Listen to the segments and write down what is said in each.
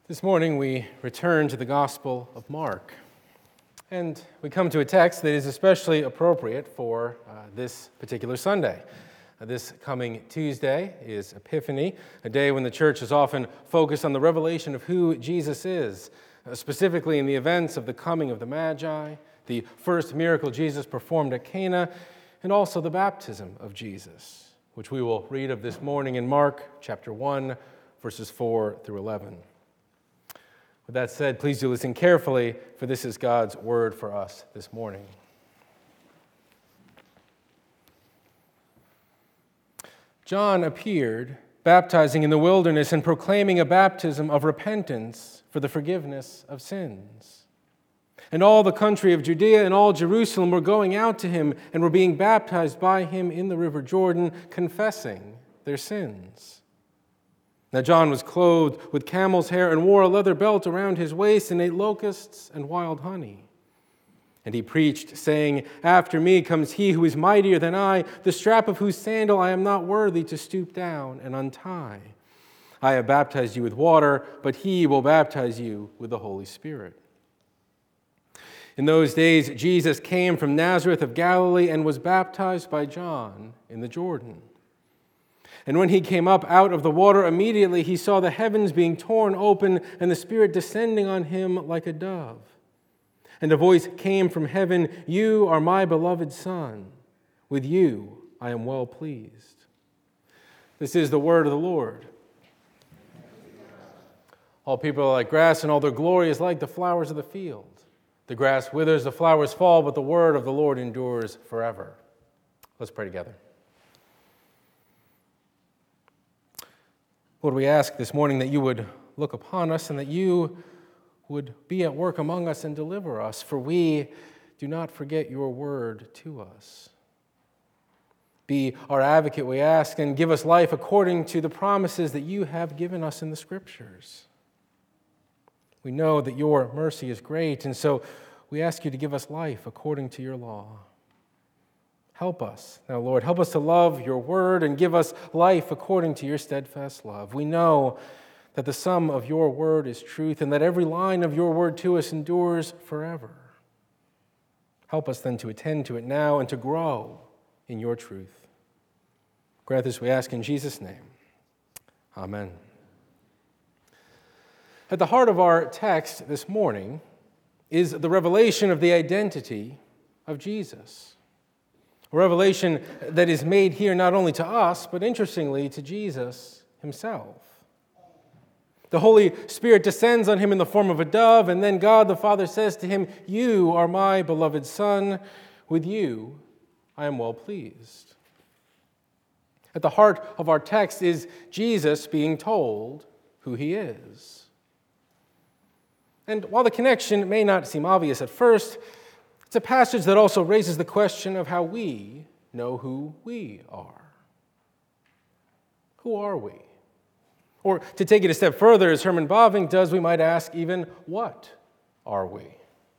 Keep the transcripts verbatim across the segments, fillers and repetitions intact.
This morning we return to the Gospel of Mark, and we come to a text that is especially appropriate for uh, this particular Sunday. Uh, this coming Tuesday is Epiphany, a day when the church is often focused on the revelation of who Jesus is, uh, specifically in the events of the coming of the Magi, the first miracle Jesus performed at Cana, and also the baptism of Jesus, which we will read of this morning in Mark chapter one, verses four through eleven. With that said, please do listen carefully, for this is God's word for us this morning. John appeared, baptizing in the wilderness and proclaiming a baptism of repentance for the forgiveness of sins. And all the country of Judea and all Jerusalem were going out to him and were being baptized by him in the river Jordan, confessing their sins. Now John was clothed with camel's hair and wore a leather belt around his waist and ate locusts and wild honey. And he preached, saying, "After me comes he who is mightier than I, the strap of whose sandal I am not worthy to stoop down and untie. I have baptized you with water, but he will baptize you with the Holy Spirit." In those days, Jesus came from Nazareth of Galilee and was baptized by John in the Jordan. And when he came up out of the water, immediately he saw the heavens being torn open and the Spirit descending on him like a dove. And a voice came from heaven, "You are my beloved Son. With you I am well pleased." This is the word of the Lord. All people are like grass, and all their glory is like the flowers of the field. The grass withers, the flowers fall, but the word of the Lord endures forever. Let's pray together. Lord, we ask this morning that you would look upon us and that you would be at work among us and deliver us, for we do not forget your word to us. Be our advocate, we ask, and give us life according to the promises that you have given us in the Scriptures. We know that your mercy is great, and so we ask you to give us life according to your law. Help us, now, Lord, help us to love your word and give us life according to your steadfast love. We know that the sum of your word is truth and that every line of your word to us endures forever. Help us then to attend to it now and to grow in your truth. Grant this, we ask in Jesus' name. Amen. At the heart of our text this morning is the revelation of the identity of Jesus. A revelation that is made here not only to us, but interestingly to Jesus himself. The Holy Spirit descends on him in the form of a dove, and then God the Father says to him, "You are my beloved Son. With you I am well pleased." At the heart of our text is Jesus being told who he is. And while the connection may not seem obvious at first, it's a passage that also raises the question of how we know who we are. Who are we? Or to take it a step further, as Herman Bavinck does, we might ask even, what are we?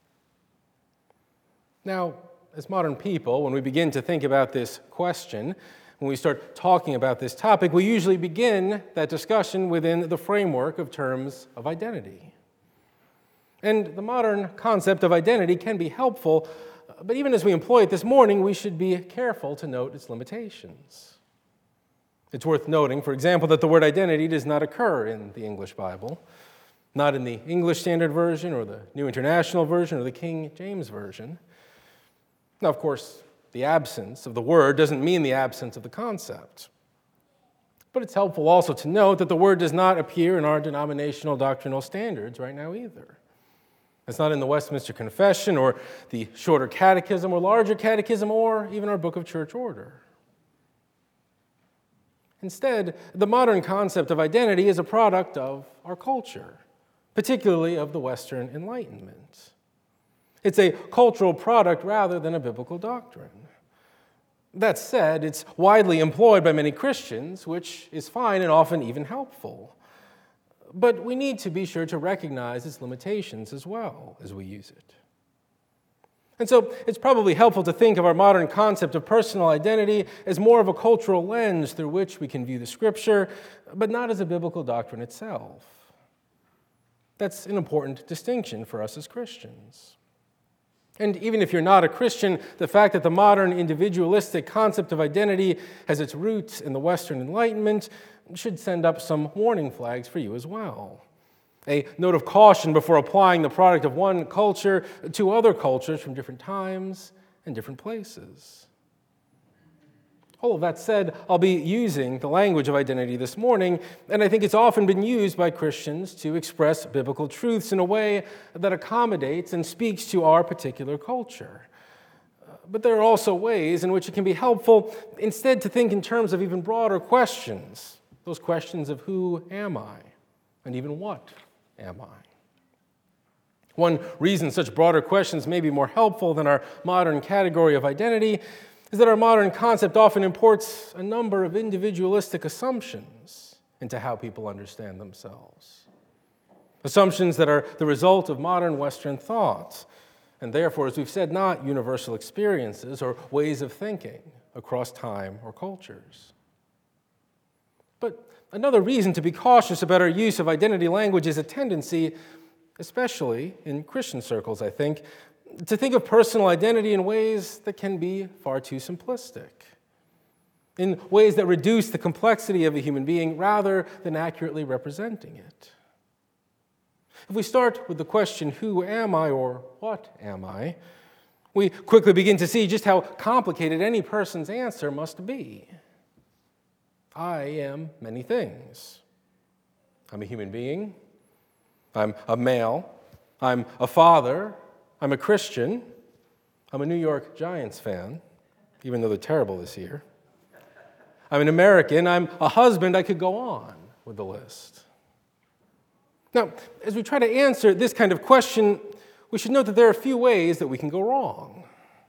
Now, as modern people, when we begin to think about this question, when we start talking about this topic, we usually begin that discussion within the framework of terms of identity. And the modern concept of identity can be helpful, but even as we employ it this morning, we should be careful to note its limitations. It's worth noting, for example, that the word identity does not occur in the English Bible, not in the English Standard Version or the New International Version or the King James Version. Now, of course, the absence of the word doesn't mean the absence of the concept. But it's helpful also to note that the word does not appear in our denominational doctrinal standards right now either. It's not in the Westminster Confession or the Shorter Catechism or Larger Catechism or even our Book of Church Order. Instead, the modern concept of identity is a product of our culture, particularly of the Western Enlightenment. It's a cultural product rather than a biblical doctrine. That said, it's widely employed by many Christians, which is fine and often even helpful. But we need to be sure to recognize its limitations as well as we use it. And so it's probably helpful to think of our modern concept of personal identity as more of a cultural lens through which we can view the Scripture, but not as a biblical doctrine itself. That's an important distinction for us as Christians. And even if you're not a Christian, the fact that the modern individualistic concept of identity has its roots in the Western Enlightenment should send up some warning flags for you as well. A note of caution before applying the product of one culture to other cultures from different times and different places. All of that said, I'll be using the language of identity this morning, and I think it's often been used by Christians to express biblical truths in a way that accommodates and speaks to our particular culture. But there are also ways in which it can be helpful instead to think in terms of even broader questions, those questions of who am I, and even what am I? One reason such broader questions may be more helpful than our modern category of identity is that our modern concept often imports a number of individualistic assumptions into how people understand themselves. Assumptions that are the result of modern Western thought, and therefore, as we've said, not universal experiences or ways of thinking across time or cultures. But another reason to be cautious about our use of identity language is a tendency, especially in Christian circles, I think, to think of personal identity in ways that can be far too simplistic, in ways that reduce the complexity of a human being rather than accurately representing it. If we start with the question, who am I or what am I, we quickly begin to see just how complicated any person's answer must be. I am many things. I'm a human being. I'm a male. I'm a father. I'm a Christian. I'm a New York Giants fan, even though they're terrible this year. I'm an American. I'm a husband. I could go on with the list. Now, as we try to answer this kind of question, we should note that there are a few ways that we can go wrong.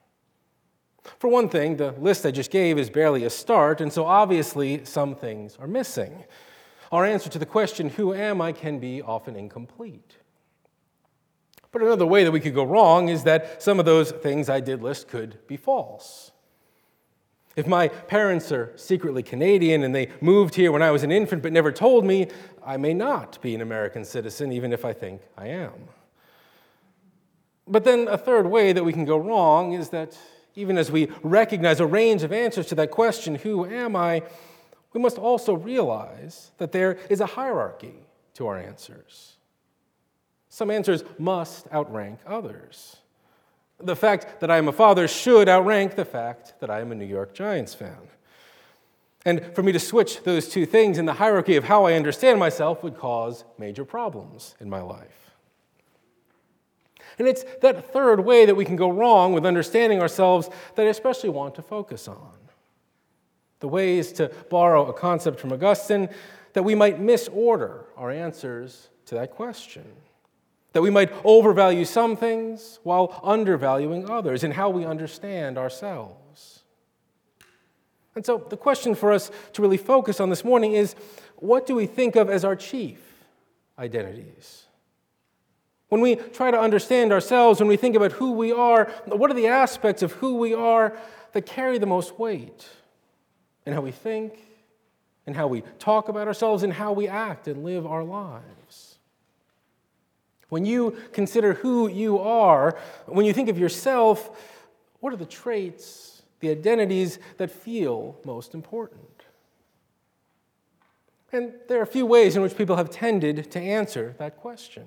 For one thing, the list I just gave is barely a start, and so obviously some things are missing. Our answer to the question, who am I, can be often incomplete. But another way that we could go wrong is that some of those things I did list could be false. If my parents are secretly Canadian and they moved here when I was an infant but never told me, I may not be an American citizen, even if I think I am. But then a third way that we can go wrong is that even as we recognize a range of answers to that question, who am I, we must also realize that there is a hierarchy to our answers. Some answers must outrank others. The fact that I am a father should outrank the fact that I am a New York Giants fan. And for me to switch those two things in the hierarchy of how I understand myself would cause major problems in my life. And it's that third way that we can go wrong with understanding ourselves that I especially want to focus on. The way is to borrow a concept from Augustine that we might misorder our answers to that question. That we might overvalue some things while undervaluing others in how we understand ourselves. And so the question for us to really focus on this morning is, what do we think of as our chief identities? When we try to understand ourselves, when we think about who we are, what are the aspects of who we are that carry the most weight in how we think, in how we talk about ourselves, and how we act and live our lives? When you consider who you are, when you think of yourself, what are the traits, the identities that feel most important? And there are a few ways in which people have tended to answer that question.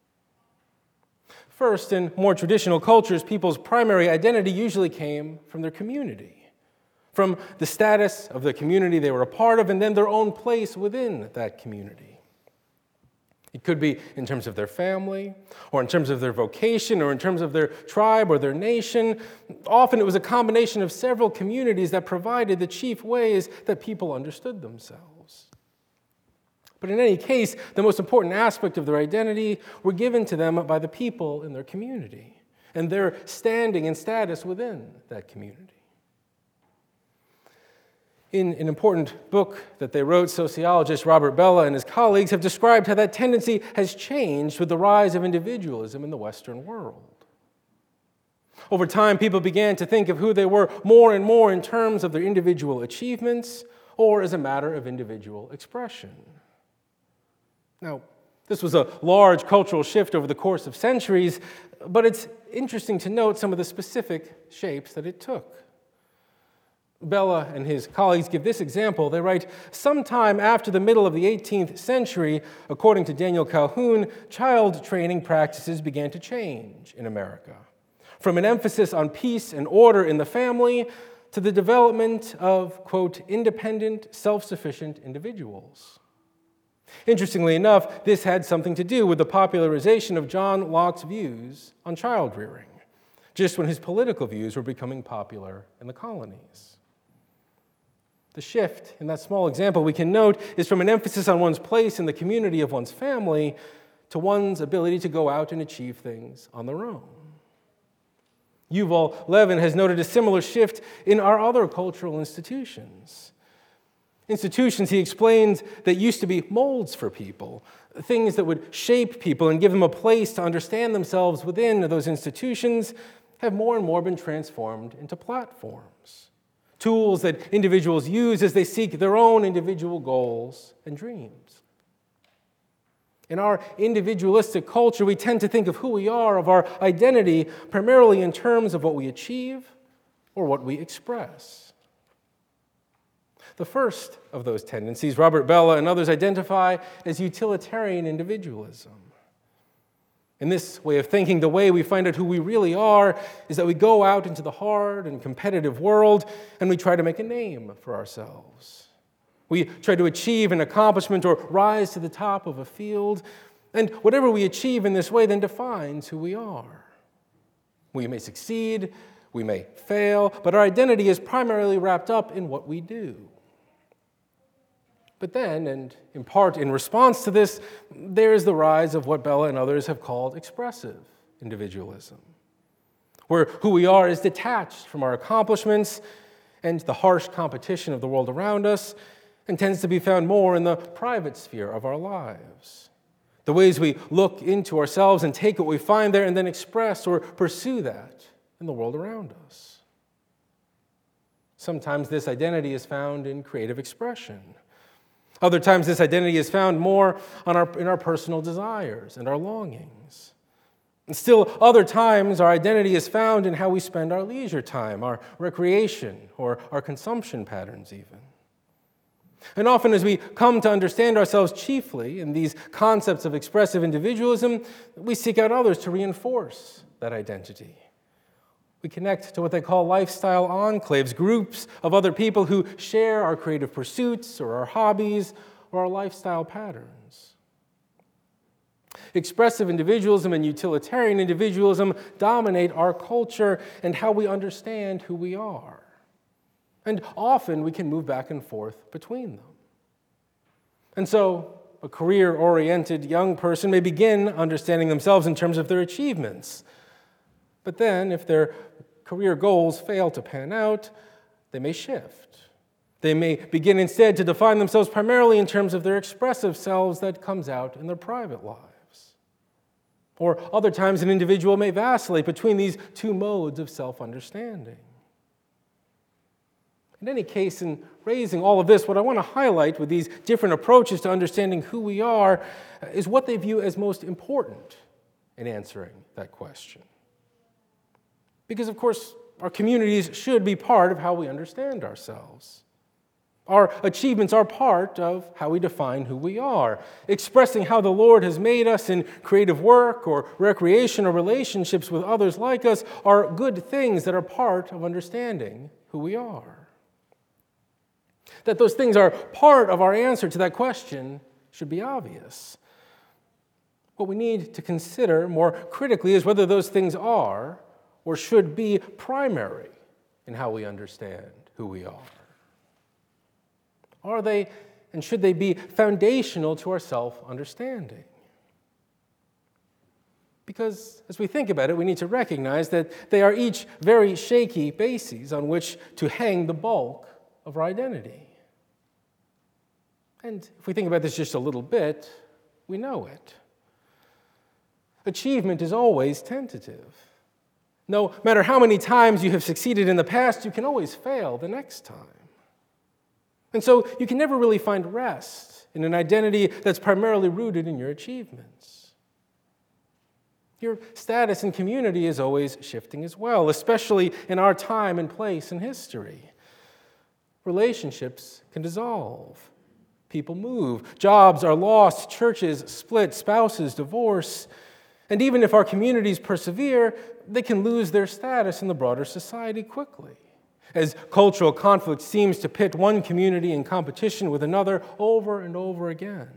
First, in more traditional cultures, people's primary identity usually came from their community, from the status of the community they were a part of, and then their own place within that community. It could be in terms of their family, or in terms of their vocation, or in terms of their tribe or their nation. Often it was a combination of several communities that provided the chief ways that people understood themselves. But in any case, the most important aspect of their identity were given to them by the people in their community, and their standing and status within that community. In an important book that they wrote, sociologist Robert Bellah and his colleagues have described how that tendency has changed with the rise of individualism in the Western world. Over time, people began to think of who they were more and more in terms of their individual achievements or as a matter of individual expression. Now, This was a large cultural shift over the course of centuries, but it's interesting to note some of the specific shapes that it took. Bella and his colleagues give this example. They write, sometime after the middle of the eighteenth century, according to Daniel Calhoun, child training practices began to change in America, from an emphasis on peace and order in the family to the development of, quote, independent, self-sufficient individuals. Interestingly enough, this had something to do with the popularization of John Locke's views on child rearing, just when his political views were becoming popular in the colonies. The shift in that small example we can note is from an emphasis on one's place in the community of one's family to one's ability to go out and achieve things on their own. Yuval Levin has noted a similar shift in our other cultural institutions. Institutions, he explains, that used to be molds for people, things that would shape people and give them a place to understand themselves within those institutions, have more and more been transformed into platforms, tools that individuals use as they seek their own individual goals and dreams. In our individualistic culture, we tend to think of who we are, of our identity, primarily in terms of what we achieve or what we express. The first of those tendencies, Robert Bella and others identify as utilitarian individualism. In this way of thinking, the way we find out who we really are is that we go out into the hard and competitive world and we try to make a name for ourselves. We try to achieve an accomplishment or rise to the top of a field, and whatever we achieve in this way then defines who we are. We may succeed, we may fail, but our identity is primarily wrapped up in what we do. But then, and in part in response to this, there is the rise of what Bella and others have called expressive individualism, where who we are is detached from our accomplishments and the harsh competition of the world around us, and tends to be found more in the private sphere of our lives. The ways we look into ourselves and take what we find there and then express or pursue that in the world around us. Sometimes this identity is found in creative expression. Other times this identity is found more on our, in our personal desires and our longings. And still other times our identity is found in how we spend our leisure time, our recreation, or our consumption patterns even. And often as we come to understand ourselves chiefly in these concepts of expressive individualism, we seek out others to reinforce that identity. We connect to what they call lifestyle enclaves, groups of other people who share our creative pursuits or our hobbies or our lifestyle patterns. Expressive individualism and utilitarian individualism dominate our culture and how we understand who we are. And often we can move back and forth between them. And so a career-oriented young person may begin understanding themselves in terms of their achievements. But then, if their career goals fail to pan out, they may shift. They may begin instead to define themselves primarily in terms of their expressive selves that comes out in their private lives. Or other times, an individual may vacillate between these two modes of self-understanding. In any case, in raising all of this, what I want to highlight with these different approaches to understanding who we are is what they view as most important in answering that question. Because, of course, our communities should be part of how we understand ourselves. Our achievements are part of how we define who we are. Expressing how the Lord has made us in creative work or recreation or relationships with others like us are good things that are part of understanding who we are. That those things are part of our answer to that question should be obvious. What we need to consider more critically is whether those things are or should be primary in how we understand who we are. Are they and should they be foundational to our self-understanding? Because as we think about it, we need to recognize that they are each very shaky bases on which to hang the bulk of our identity. And if we think about this just a little bit, we know it. Achievement is always tentative. No matter how many times you have succeeded in the past, you can always fail the next time. And so you can never really find rest in an identity that's primarily rooted in your achievements. Your status in community is always shifting as well, especially in our time and place in history. Relationships can dissolve. People move. Jobs are lost. Churches split. Spouses divorce. And even if our communities persevere, they can lose their status in the broader society quickly, as cultural conflict seems to pit one community in competition with another over and over again.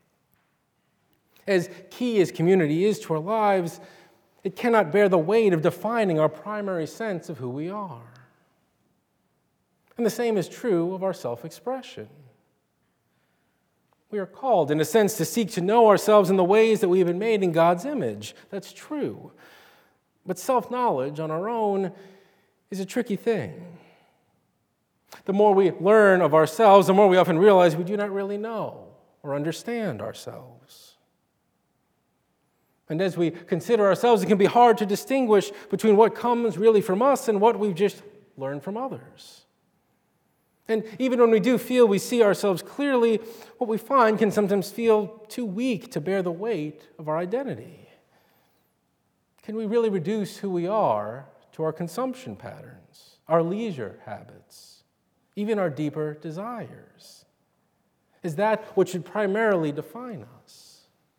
As key as community is to our lives, it cannot bear the weight of defining our primary sense of who we are. And the same is true of our self-expression. We are called, in a sense, to seek to know ourselves in the ways that we have been made in God's image. That's true. But self-knowledge on our own is a tricky thing. The more we learn of ourselves, the more we often realize we do not really know or understand ourselves. And as we consider ourselves, it can be hard to distinguish between what comes really from us and what we've just learned from others. And even when we do feel we see ourselves clearly, what we find can sometimes feel too weak to bear the weight of our identity. Can we really reduce who we are to our consumption patterns, our leisure habits, even our deeper desires? Is that what should primarily define us?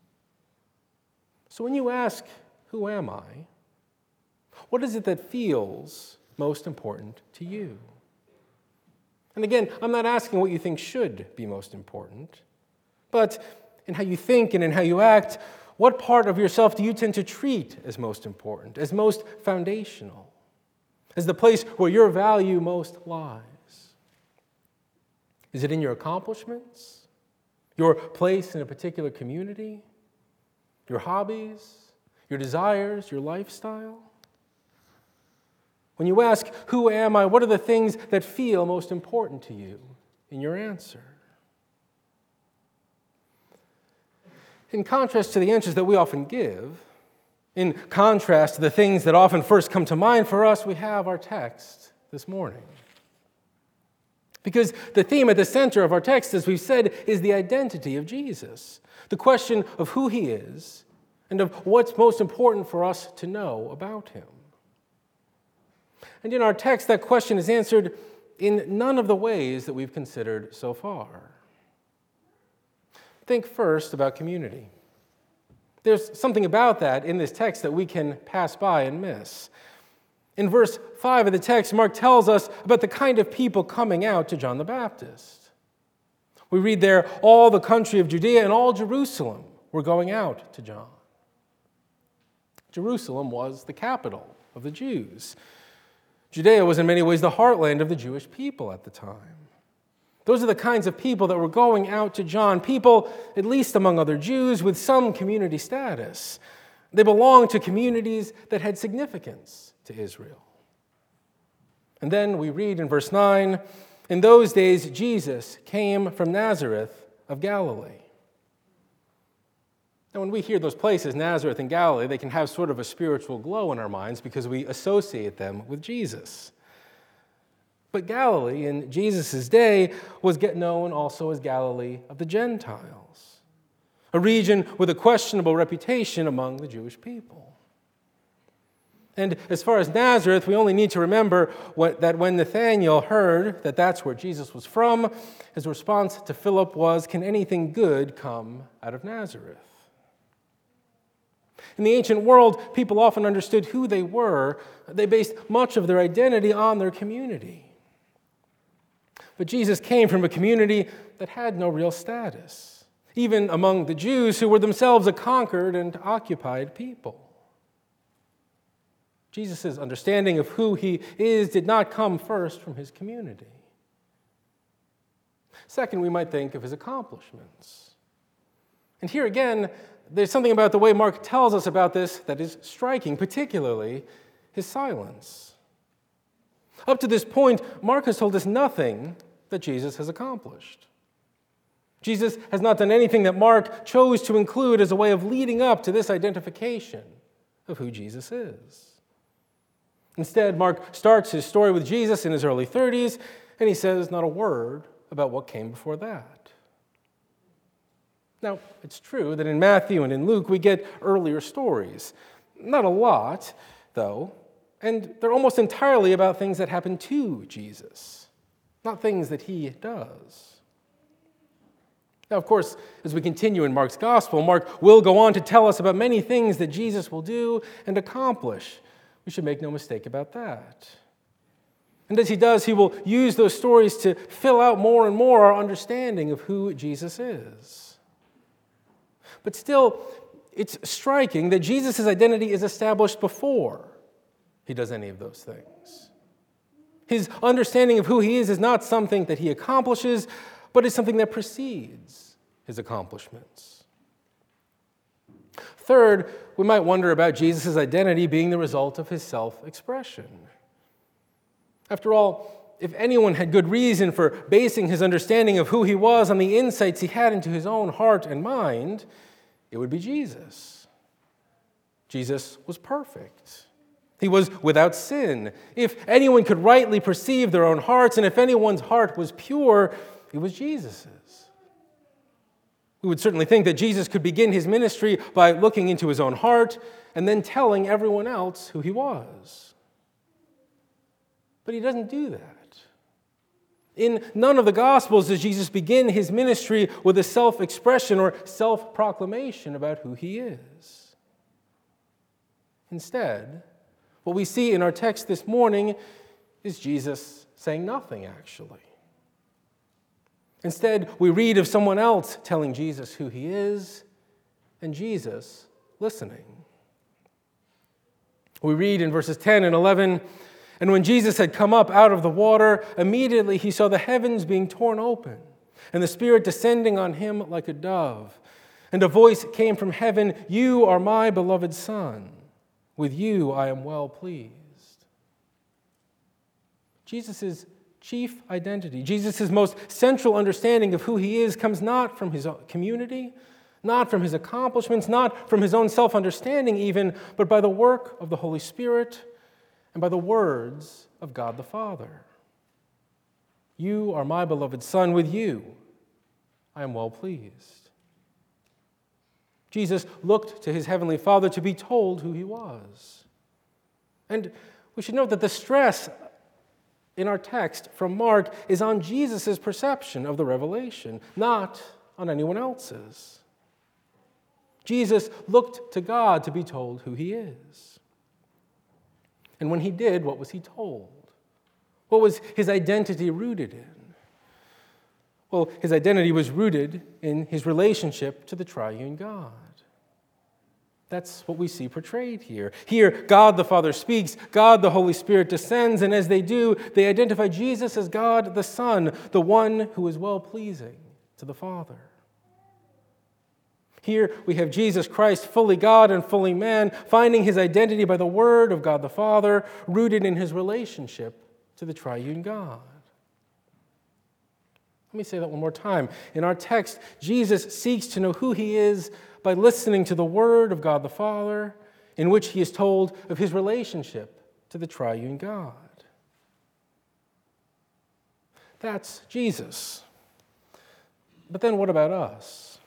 So when you ask, who am I? What is it that feels most important to you? And again, I'm not asking what you think should be most important, but in how you think and in how you act, what part of yourself do you tend to treat as most important, as most foundational, as the place where your value most lies? Is it in your accomplishments, your place in a particular community, your hobbies, your desires, your lifestyle? When you ask, who am I, what are the things that feel most important to you in your answer? In contrast to the answers that we often give, in contrast to the things that often first come to mind for us, we have our text this morning. Because the theme at the center of our text, as we've said, is the identity of Jesus, the question of who he is and of what's most important for us to know about him. And in our text, that question is answered in none of the ways that we've considered so far. Think first about community. There's something about that in this text that we can pass by and miss. In verse five of the text, Mark tells us about the kind of people coming out to John the Baptist. We read there, all the country of Judea and all Jerusalem were going out to John. Jerusalem was the capital of the Jews. Judea was in many ways the heartland of the Jewish people at the time. Those are the kinds of people that were going out to John, people, at least among other Jews, with some community status. They belonged to communities that had significance to Israel. And then we read in verse nine, in those days Jesus came from Nazareth of Galilee. Now, when we hear those places, Nazareth and Galilee, they can have sort of a spiritual glow in our minds because we associate them with Jesus. But Galilee in Jesus' day was known also as Galilee of the Gentiles, a region with a questionable reputation among the Jewish people. And as far as Nazareth, we only need to remember what, that when Nathanael heard that that's where Jesus was from, his response to Philip was, can anything good come out of Nazareth? In the ancient world, people often understood who they were. They based much of their identity on their community. But Jesus came from a community that had no real status, even among the Jews who were themselves a conquered and occupied people. Jesus' understanding of who he is did not come first from his community. Second, we might think of his accomplishments. And here again, there's something about the way Mark tells us about this that is striking, particularly his silence. Up to this point, Mark has told us nothing that Jesus has accomplished. Jesus has not done anything that Mark chose to include as a way of leading up to this identification of who Jesus is. Instead, Mark starts his story with Jesus in his early thirties, and he says not a word about what came before that. Now, it's true that in Matthew and in Luke we get earlier stories. Not a lot, though, and they're almost entirely about things that happen to Jesus, not things that he does. Now, of course, as we continue in Mark's gospel, Mark will go on to tell us about many things that Jesus will do and accomplish. We should make no mistake about that. And as he does, he will use those stories to fill out more and more our understanding of who Jesus is. But still, it's striking that Jesus' identity is established before he does any of those things. His understanding of who he is is not something that he accomplishes, but is something that precedes his accomplishments. Third, we might wonder about Jesus' identity being the result of his self-expression. After all, if anyone had good reason for basing his understanding of who he was on the insights he had into his own heart and mind, it would be Jesus. Jesus was perfect. He was without sin. If anyone could rightly perceive their own hearts, and if anyone's heart was pure, it was Jesus's. We would certainly think that Jesus could begin his ministry by looking into his own heart and then telling everyone else who he was. But he doesn't do that. In none of the Gospels does Jesus begin his ministry with a self-expression or self-proclamation about who he is. Instead, what we see in our text this morning is Jesus saying nothing, actually. Instead, we read of someone else telling Jesus who he is, and Jesus listening. We read in verses ten and eleven, "And when Jesus had come up out of the water, immediately he saw the heavens being torn open, and the Spirit descending on him like a dove. And a voice came from heaven, 'You are my beloved Son. With you I am well pleased.'" Jesus' chief identity, Jesus' most central understanding of who he is, comes not from his community, not from his accomplishments, not from his own self-understanding even, but by the work of the Holy Spirit and by the words of God the Father. "You are my beloved Son, with you I am well pleased." Jesus looked to his heavenly Father to be told who he was. And we should note that the stress in our text from Mark is on Jesus' perception of the revelation, not on anyone else's. Jesus looked to God to be told who he is. And when he did, what was he told? What was his identity rooted in? Well, his identity was rooted in his relationship to the triune God. That's what we see portrayed here. Here, God the Father speaks, God the Holy Spirit descends, and as they do, they identify Jesus as God the Son, the one who is well-pleasing to the Father. Here we have Jesus Christ, fully God and fully man, finding his identity by the word of God the Father, rooted in his relationship to the triune God. Let me say that one more time. In our text, Jesus seeks to know who he is by listening to the word of God the Father, in which he is told of his relationship to the triune God. That's Jesus. But then what about us?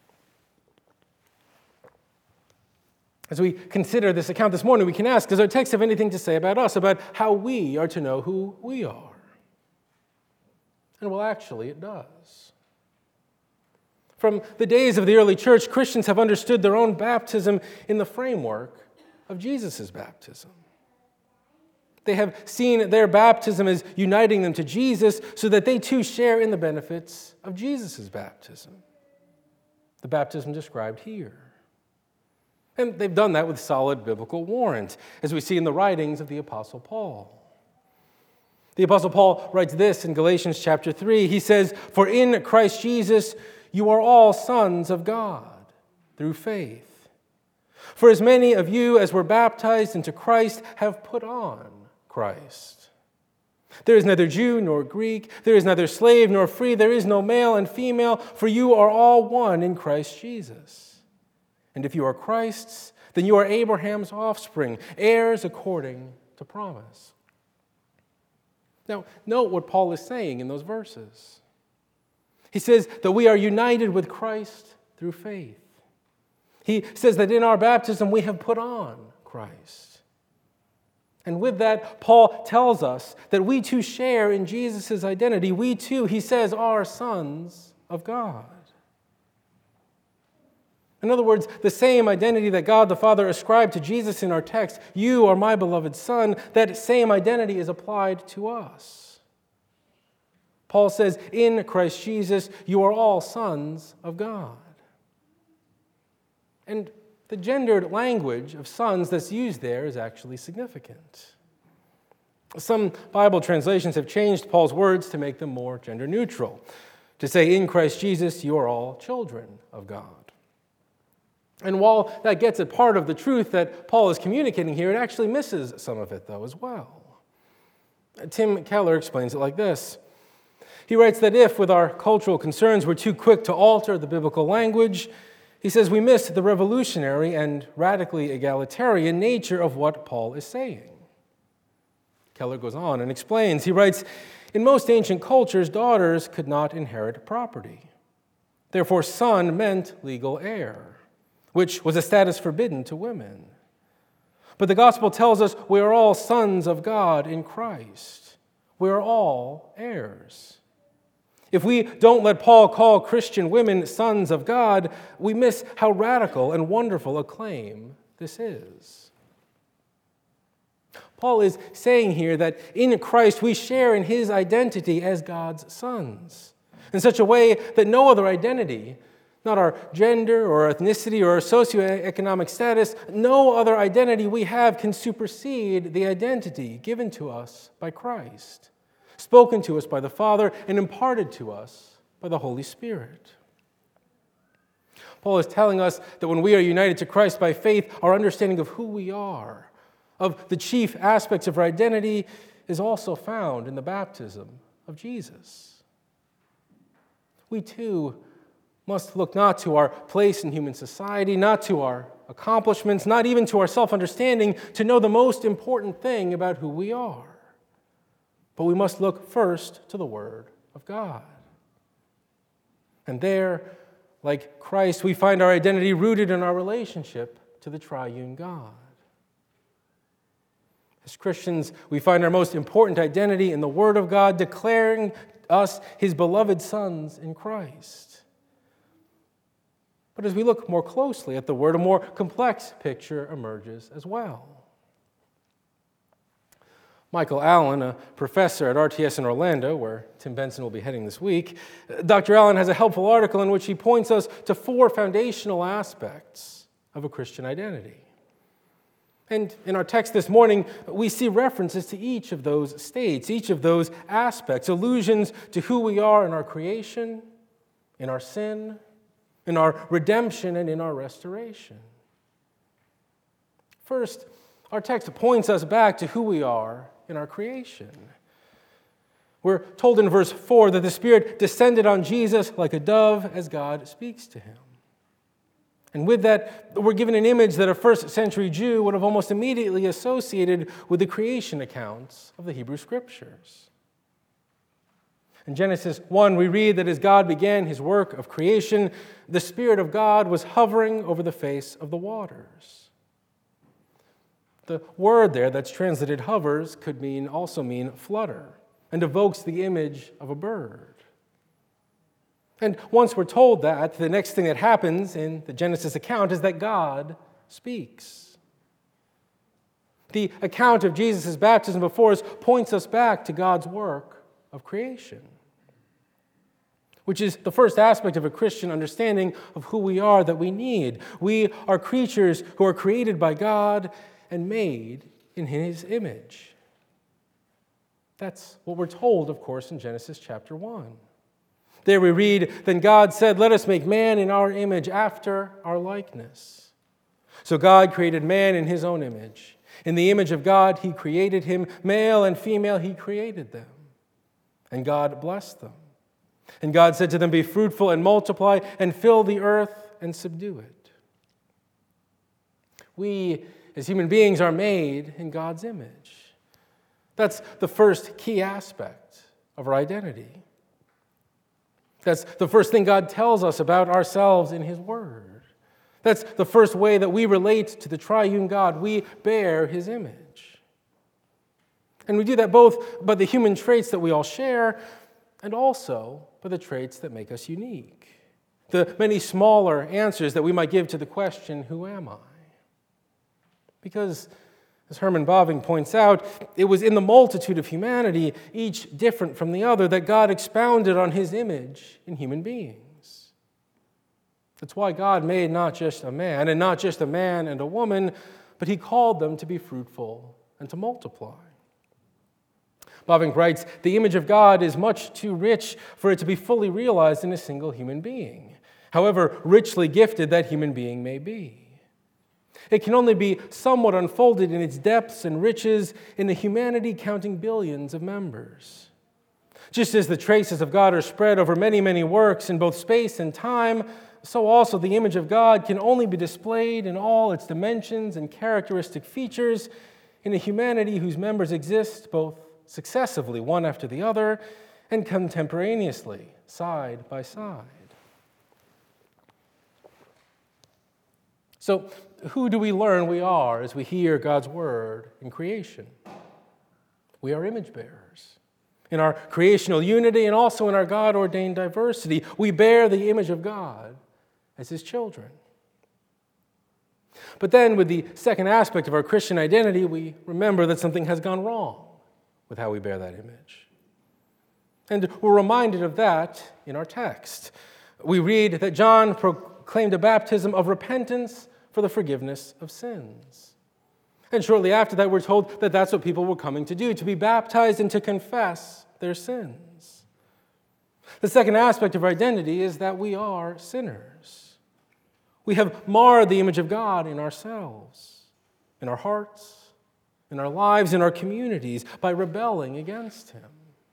As we consider this account this morning, we can ask, does our text have anything to say about us, about how we are to know who we are? And well, actually, it does. From the days of the early church, Christians have understood their own baptism in the framework of Jesus' baptism. They have seen their baptism as uniting them to Jesus so that they too share in the benefits of Jesus' baptism, the baptism described here. And they've done that with solid biblical warrant, as we see in the writings of the Apostle Paul. The Apostle Paul writes this in Galatians chapter three. He says, "For in Christ Jesus you are all sons of God through faith. For as many of you as were baptized into Christ have put on Christ. There is neither Jew nor Greek, there is neither slave nor free, there is no male and female, for you are all one in Christ Jesus. And if you are Christ's, then you are Abraham's offspring, heirs according to promise." Now, note what Paul is saying in those verses. He says that we are united with Christ through faith. He says that in our baptism we have put on Christ. And with that, Paul tells us that we too share in Jesus' identity. We too, he says, are sons of God. In other words, the same identity that God the Father ascribed to Jesus in our text, you are my beloved Son, that same identity is applied to us. Paul says, in Christ Jesus, you are all sons of God. And the gendered language of sons that's used there is actually significant. Some Bible translations have changed Paul's words to make them more gender neutral, to say, in Christ Jesus, you are all children of God. And while that gets at part of the truth that Paul is communicating here, it actually misses some of it, though, as well. Tim Keller explains it like this. He writes that if, with our cultural concerns, we're too quick to alter the biblical language, he says we miss the revolutionary and radically egalitarian nature of what Paul is saying. Keller goes on and explains. He writes, in most ancient cultures, daughters could not inherit property. Therefore, son meant legal heir, which was a status forbidden to women. But the gospel tells us we are all sons of God in Christ. We are all heirs. If we don't let Paul call Christian women sons of God, we miss how radical and wonderful a claim this is. Paul is saying here that in Christ we share in his identity as God's sons in such a way that no other identity, not our gender or ethnicity or our socioeconomic status, no other identity we have can supersede the identity given to us by Christ, spoken to us by the Father, and imparted to us by the Holy Spirit. Paul is telling us that when we are united to Christ by faith, our understanding of who we are, of the chief aspects of our identity, is also found in the baptism of Jesus. We too must look not to our place in human society, not to our accomplishments, not even to our self-understanding, to know the most important thing about who we are. But we must look first to the Word of God. And there, like Christ, we find our identity rooted in our relationship to the triune God. As Christians, we find our most important identity in the Word of God, declaring us His beloved sons in Christ. But as we look more closely at the Word, a more complex picture emerges as well. Michael Allen, a professor at R T S in Orlando, where Tim Benson will be heading this week, Doctor Allen has a helpful article in which he points us to four foundational aspects of a Christian identity. And in our text this morning, we see references to each of those states, each of those aspects, allusions to who we are in our creation, in our sin, in our redemption, and in our restoration. First, our text points us back to who we are in our creation. We're told in verse four that the Spirit descended on Jesus like a dove as God speaks to him. And with that, we're given an image that a first century Jew would have almost immediately associated with the creation accounts of the Hebrew Scriptures. In Genesis one, we read that as God began his work of creation, the Spirit of God was hovering over the face of the waters. The word there that's translated hovers could mean also mean flutter and evokes the image of a bird. And once we're told that, the next thing that happens in the Genesis account is that God speaks. The account of Jesus' baptism before us points us back to God's work of creation, which is the first aspect of a Christian understanding of who we are that we need. We are creatures who are created by God and made in His image. That's what we're told, of course, in Genesis chapter one. There we read, "Then God said, 'Let us make man in our image after our likeness.' So God created man in His own image. In the image of God He created him, male and female He created them. And God blessed them. And God said to them, 'Be fruitful and multiply and fill the earth and subdue it.'" We, as human beings, are made in God's image. That's the first key aspect of our identity. That's the first thing God tells us about ourselves in His Word. That's the first way that we relate to the triune God. We bear His image. And we do that both by the human traits that we all share and also by the traits that make us unique. The many smaller answers that we might give to the question, who am I? Because, as Herman Bavinck points out, it was in the multitude of humanity, each different from the other, that God expounded on His image in human beings. That's why God made not just a man, and not just a man and a woman, but He called them to be fruitful and to multiply. Bavinck writes, the image of God is much too rich for it to be fully realized in a single human being, however richly gifted that human being may be. It can only be somewhat unfolded in its depths and riches in a humanity counting billions of members. Just as the traces of God are spread over many, many works in both space and time, so also the image of God can only be displayed in all its dimensions and characteristic features in a humanity whose members exist both successively, one after the other, and contemporaneously, side by side. So, who do we learn we are as we hear God's word in creation? We are image bearers. In our creational unity and also in our God-ordained diversity, we bear the image of God as His children. But then, with the second aspect of our Christian identity, we remember that something has gone wrong with how we bear that image. And we're reminded of that in our text. We read that John proclaimed a baptism of repentance for the forgiveness of sins. And shortly after that, we're told that that's what people were coming to do, to be baptized and to confess their sins. The second aspect of our identity is that we are sinners. We have marred the image of God in ourselves, in our hearts, in our lives, in our communities, by rebelling against Him.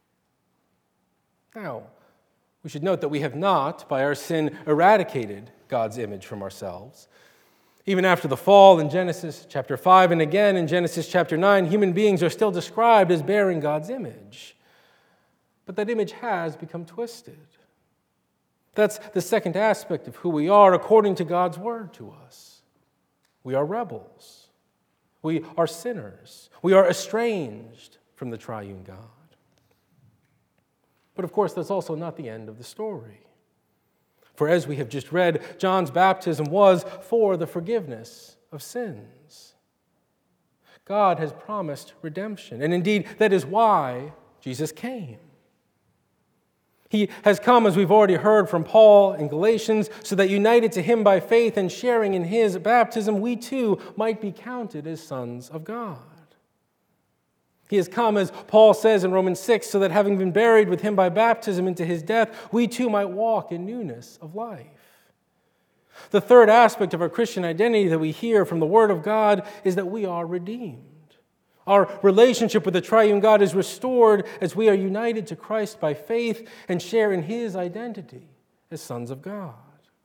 Now, we should note that we have not, by our sin, eradicated God's image from ourselves. Even after the fall in Genesis chapter five and again in Genesis chapter nine, human beings are still described as bearing God's image. But that image has become twisted. That's the second aspect of who we are according to God's word to us. We are rebels. We are sinners. We are estranged from the triune God. But of course, that's also not the end of the story. For as we have just read, John's baptism was for the forgiveness of sins. God has promised redemption, and indeed, that is why Jesus came. He has come, as we've already heard from Paul in Galatians, so that united to Him by faith and sharing in His baptism, we too might be counted as sons of God. He has come, as Paul says in Romans six, so that having been buried with Him by baptism into His death, we too might walk in newness of life. The third aspect of our Christian identity that we hear from the Word of God is that we are redeemed. Our relationship with the triune God is restored as we are united to Christ by faith and share in His identity as sons of God.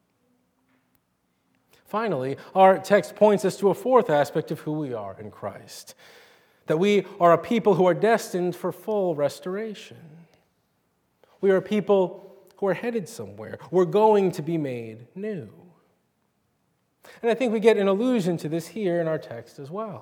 Finally, our text points us to a fourth aspect of who we are in Christ, that we are a people who are destined for full restoration. We are a people who are headed somewhere. We're going to be made new. And I think we get an allusion to this here in our text as well.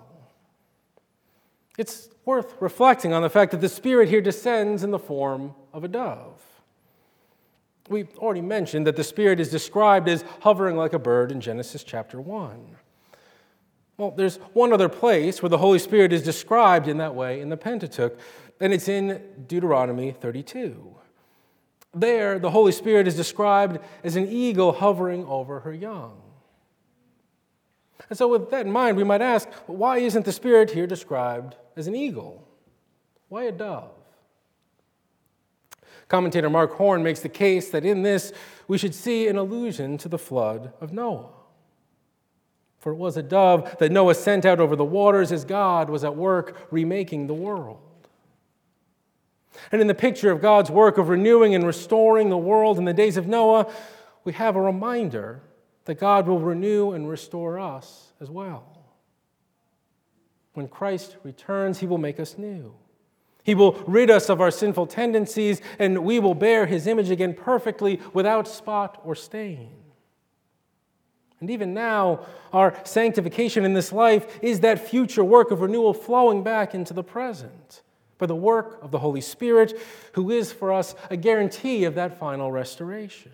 It's worth reflecting on the fact that the Spirit here descends in the form of a dove. We already mentioned that the Spirit is described as hovering like a bird in Genesis chapter one. Well, there's one other place where the Holy Spirit is described in that way in the Pentateuch, and it's in Deuteronomy thirty-two. There, the Holy Spirit is described as an eagle hovering over her young. And so with that in mind, we might ask, why isn't the Spirit here described as an eagle? Why a dove? Commentator Mark Horn makes the case that in this we should see an allusion to the flood of Noah. For it was a dove that Noah sent out over the waters as God was at work remaking the world. And in the picture of God's work of renewing and restoring the world in the days of Noah, we have a reminder that God will renew and restore us as well. When Christ returns, He will make us new. He will rid us of our sinful tendencies, and we will bear His image again perfectly without spot or stain. And even now, our sanctification in this life is that future work of renewal flowing back into the present by the work of the Holy Spirit, who is for us a guarantee of that final restoration.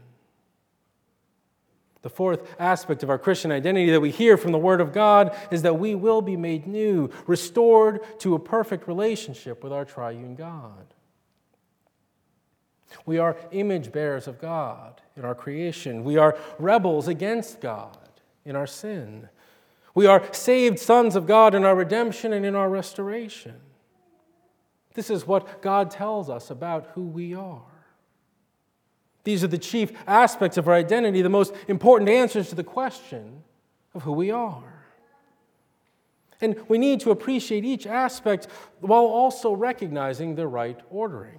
The fourth aspect of our Christian identity that we hear from the Word of God is that we will be made new, restored to a perfect relationship with our triune God. We are image bearers of God in our creation. We are rebels against God in our sin. We are saved sons of God in our redemption and in our restoration. This is what God tells us about who we are. These are the chief aspects of our identity, the most important answers to the question of who we are. And we need to appreciate each aspect while also recognizing their right ordering.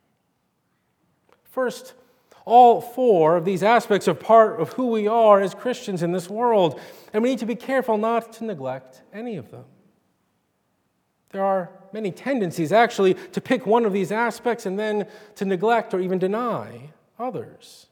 First, all four of these aspects are part of who we are as Christians in this world, and we need to be careful not to neglect any of them. There are many tendencies, actually, to pick one of these aspects and then to neglect or even deny others.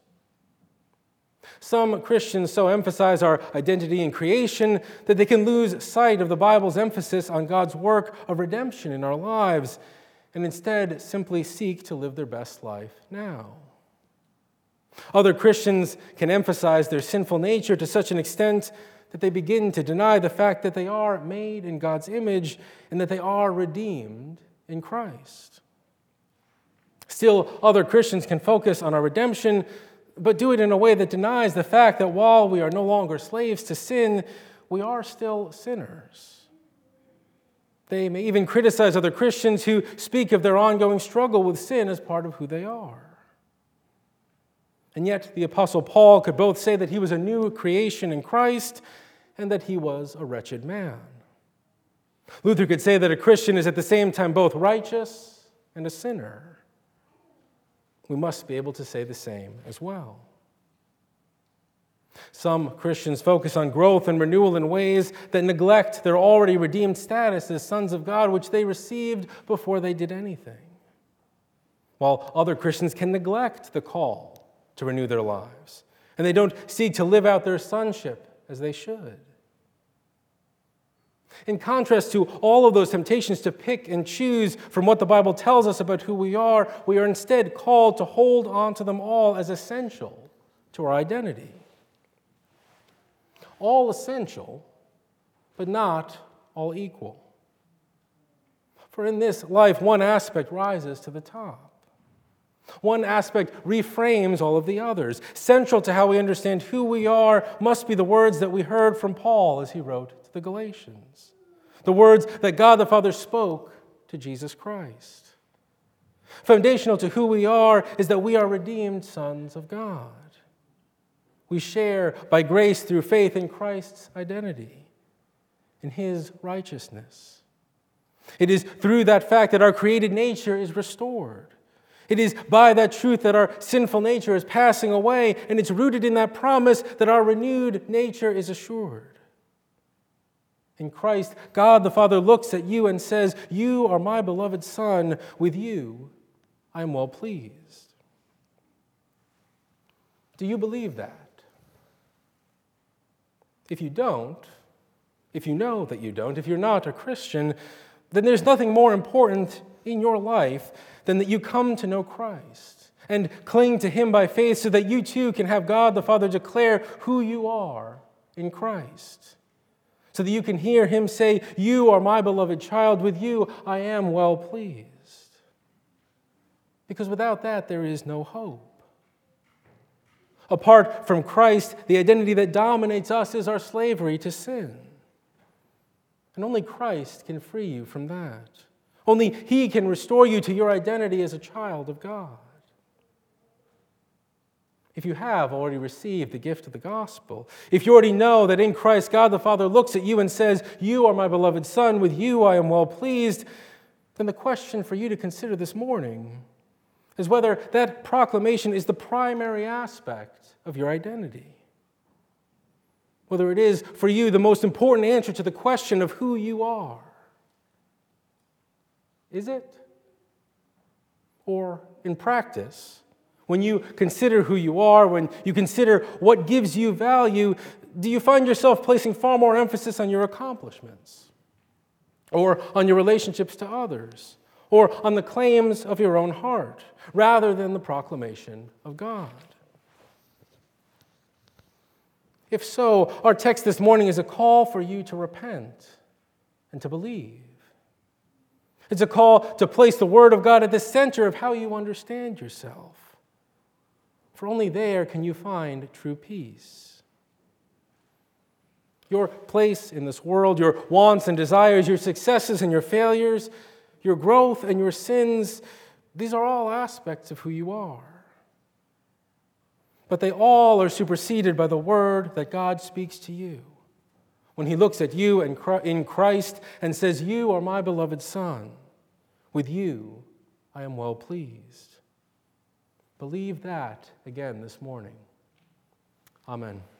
Some Christians so emphasize our identity in creation that they can lose sight of the Bible's emphasis on God's work of redemption in our lives and instead simply seek to live their best life now. Other Christians can emphasize their sinful nature to such an extent that they begin to deny the fact that they are made in God's image and that they are redeemed in Christ. Still, other Christians can focus on our redemption, but do it in a way that denies the fact that while we are no longer slaves to sin, we are still sinners. They may even criticize other Christians who speak of their ongoing struggle with sin as part of who they are. And yet, the Apostle Paul could both say that he was a new creation in Christ and that he was a wretched man. Luther could say that a Christian is at the same time both righteous and a sinner. We must be able to say the same as well. Some Christians focus on growth and renewal in ways that neglect their already redeemed status as sons of God, which they received before they did anything. While other Christians can neglect the call to renew their lives, and they don't seek to live out their sonship as they should. In contrast to all of those temptations to pick and choose from what the Bible tells us about who we are, we are instead called to hold on to them all as essential to our identity. All essential, but not all equal. For in this life, one aspect rises to the top. One aspect reframes all of the others. Central to how we understand who we are must be the words that we heard from Paul as he wrote to the Galatians. The words that God the Father spoke to Jesus Christ. Foundational to who we are is that we are redeemed sons of God. We share by grace through faith in Christ's identity, in His righteousness. It is through that fact that our created nature is restored. It is by that truth that our sinful nature is passing away, and it's rooted in that promise that our renewed nature is assured. In Christ, God the Father looks at you and says, "You are my beloved Son. With you, I am well pleased." Do you believe that? If you don't, if you know that you don't, if you're not a Christian, then there's nothing more important in your life than that you come to know Christ and cling to Him by faith so that you too can have God the Father declare who you are in Christ. So that you can hear Him say, "You are my beloved child. With you I am well pleased." Because without that, there is no hope. Apart from Christ, the identity that dominates us is our slavery to sin. And only Christ can free you from that. Only He can restore you to your identity as a child of God. If you have already received the gift of the gospel, if you already know that in Christ God the Father looks at you and says, "You are my beloved Son, with you I am well pleased," then the question for you to consider this morning is whether that proclamation is the primary aspect of your identity. Whether it is for you the most important answer to the question of who you are. Is it? or in practice? When you consider who you are, when you consider what gives you value, do you find yourself placing far more emphasis on your accomplishments, or on your relationships to others, or on the claims of your own heart, rather than the proclamation of God? If so, our text this morning is a call for you to repent and to believe. It's a call to place the Word of God at the center of how you understand yourself. For only there can you find true peace. Your place in this world, your wants and desires, your successes and your failures, your growth and your sins, these are all aspects of who you are. But they all are superseded by the word that God speaks to you when He looks at you in Christ and says, "You are my beloved Son. With you I am well pleased." Believe that again this morning. Amen.